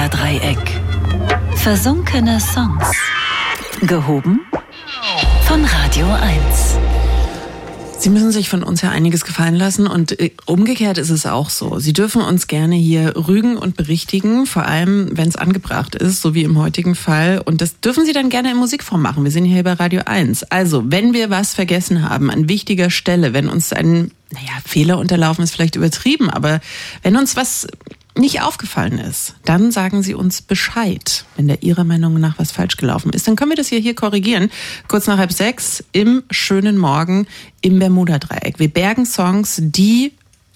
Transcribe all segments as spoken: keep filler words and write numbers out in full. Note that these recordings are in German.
Bermuda-Dreieck. Versunkene Songs. Gehoben von Radio eins. Sie müssen sich von uns ja einiges gefallen lassen und umgekehrt ist es auch so. Sie dürfen uns gerne hier rügen und berichtigen, vor allem wenn es angebracht ist, so wie im heutigen Fall. Und das dürfen Sie dann gerne in Musikform machen. Wir sind hier bei Radio eins. Also, wenn wir was vergessen haben an wichtiger Stelle, wenn uns ein, naja, Fehler unterlaufen ist vielleicht übertrieben, aber wenn uns was nicht aufgefallen ist, dann sagen Sie uns Bescheid. Wenn da Ihrer Meinung nach was falsch gelaufen ist, dann können wir das hier, hier korrigieren. Kurz nach halb sechs im schönen Morgen im Bermuda-Dreieck. Wir bergen Songs, die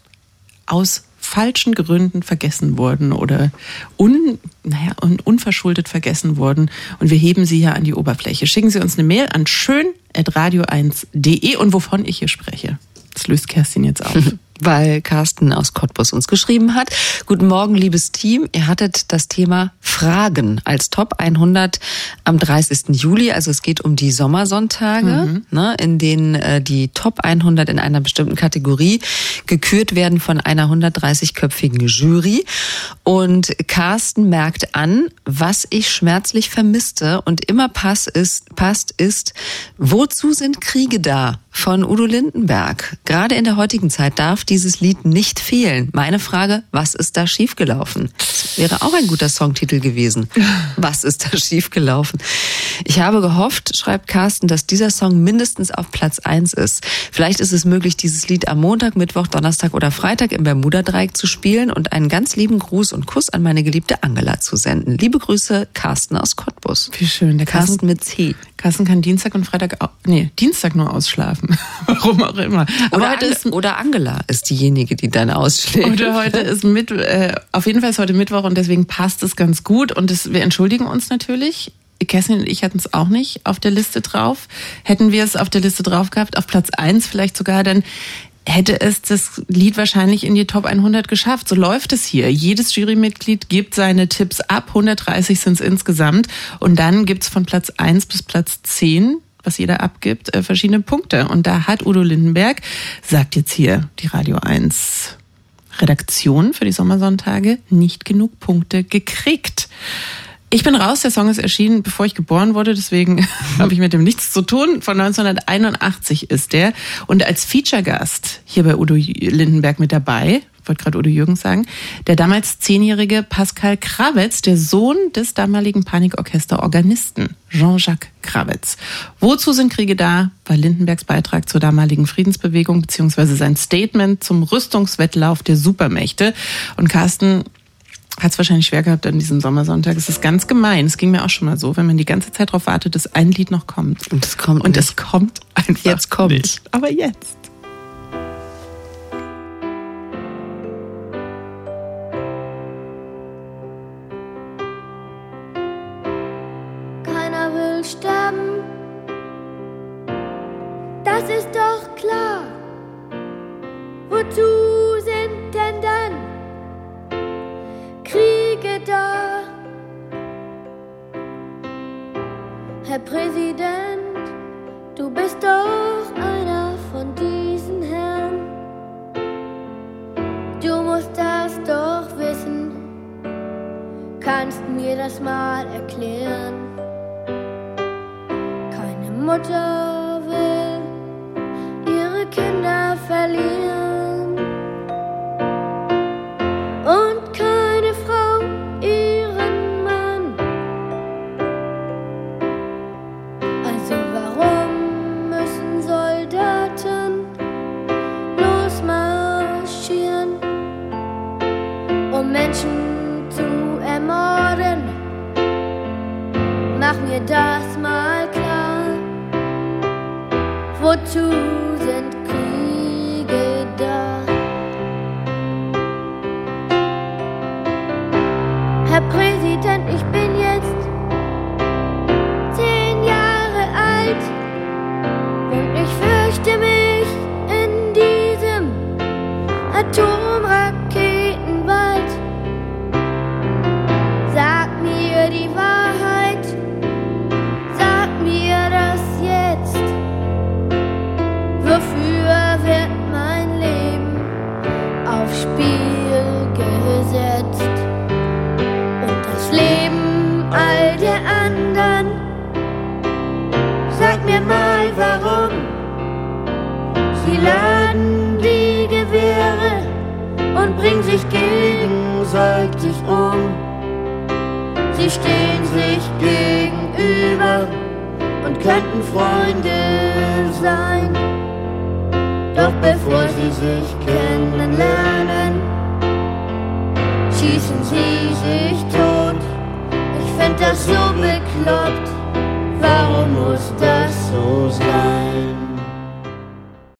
aus falschen Gründen vergessen wurden oder un, naja, un, unverschuldet vergessen wurden. Und wir heben sie hier an die Oberfläche. Schicken Sie uns eine Mail an schön at radio eins punkt de und wovon ich hier spreche. Das löst Kerstin jetzt auf. Weil Carsten aus Cottbus uns geschrieben hat. Guten Morgen, liebes Team. Ihr hattet das Thema Fragen als Top hundert am dreißigsten Juli. Also es geht um die Sommersonntage, mhm. ne, in denen äh, die Top hundert in einer bestimmten Kategorie gekürt werden von einer hundertdreißigköpfigen Jury. Und Carsten merkt an, was ich schmerzlich vermisste und immer pass ist, passt ist, wozu sind Kriege da? Von Udo Lindenberg. Gerade in der heutigen Zeit darf dieses Lied nicht fehlen. Meine Frage, was ist da schiefgelaufen? Das wäre auch ein guter Songtitel gewesen. Was ist da schiefgelaufen? Ich habe gehofft, schreibt Carsten, dass dieser Song mindestens auf Platz eins ist. Vielleicht ist es möglich, dieses Lied am Montag, Mittwoch, Donnerstag oder Freitag im Bermuda-Dreieck zu spielen und einen ganz lieben Gruß und Kuss an meine geliebte Angela zu senden. Liebe Grüße, Carsten aus Cottbus. Wie schön. Der Carsten, Carsten mit C. Carsten kann Dienstag und Freitag, auch, nee, Dienstag nur ausschlafen. Warum auch immer. Aber oder, heute An- ist, oder Angela ist diejenige, die dann ausschlägt. Oder heute ist mit, äh, auf jeden Fall ist heute Mittwoch und deswegen passt es ganz gut. Und das, wir entschuldigen uns natürlich. Kerstin und ich hatten es auch nicht auf der Liste drauf. Hätten wir es auf der Liste drauf gehabt, auf Platz eins vielleicht sogar, dann hätte es das Lied wahrscheinlich in die Top hundert geschafft. So läuft es hier. Jedes Jurymitglied gibt seine Tipps ab. hundertdreißig sind es insgesamt. Und dann gibt's von Platz eins bis Platz zehn, was jeder abgibt, verschiedene Punkte. Und da hat Udo Lindenberg, sagt jetzt hier die Radio eins Redaktion für die Sommersonntage, nicht genug Punkte gekriegt. Ich bin raus, der Song ist erschienen, bevor ich geboren wurde, deswegen habe ich mit dem nichts zu tun. Von neunzehnhunderteinundachtzig ist der. Und als Feature-Gast hier bei Udo Lindenberg mit dabei, ich wollte gerade Udo Jürgens sagen, der damals zehnjährige Pascal Kravetz, der Sohn des damaligen Panikorchester-Organisten Jean-Jacques Kravetz. Wozu sind Kriege da? War Lindenbergs Beitrag zur damaligen Friedensbewegung beziehungsweise sein Statement zum Rüstungswettlauf der Supermächte. Und Carsten hat es wahrscheinlich schwer gehabt an diesem Sommersonntag. Es ist ganz gemein. Es ging mir auch schon mal so, wenn man die ganze Zeit darauf wartet, dass ein Lied noch kommt. Und es kommt Und nicht. es kommt einfach Jetzt kommt. nicht. Aber jetzt. Keiner will sterben, das ist doch klar. Wozu sind denn dann Kriege da? Herr Präsident, du bist doch einer von diesen Herren. Du musst das doch wissen, kannst mir das mal erklären. Keine Mutter will ihre Kinder verlieren und keine Frau ihren Mann. Also warum müssen Soldaten losmarschieren, um Menschen zu ermorden? Mach mir das mal klar. Wozu sind Kriege da? Herr Präsident, ich bin jetzt zehn Jahre alt und ich fürchte mich in diesem Atomraketenwald. Sag mir die Wahrheit, sag mir das jetzt. Wofür wird mein Leben aufs Spiel gesetzt? Und Sie laden die Gewehre und bringen sich gegenseitig um. Sie stehen sich gegenüber und könnten Freunde sein. Doch bevor sie sich kennenlernen, schießen sie sich tot. Ich find das so bekloppt, warum muss das so sein?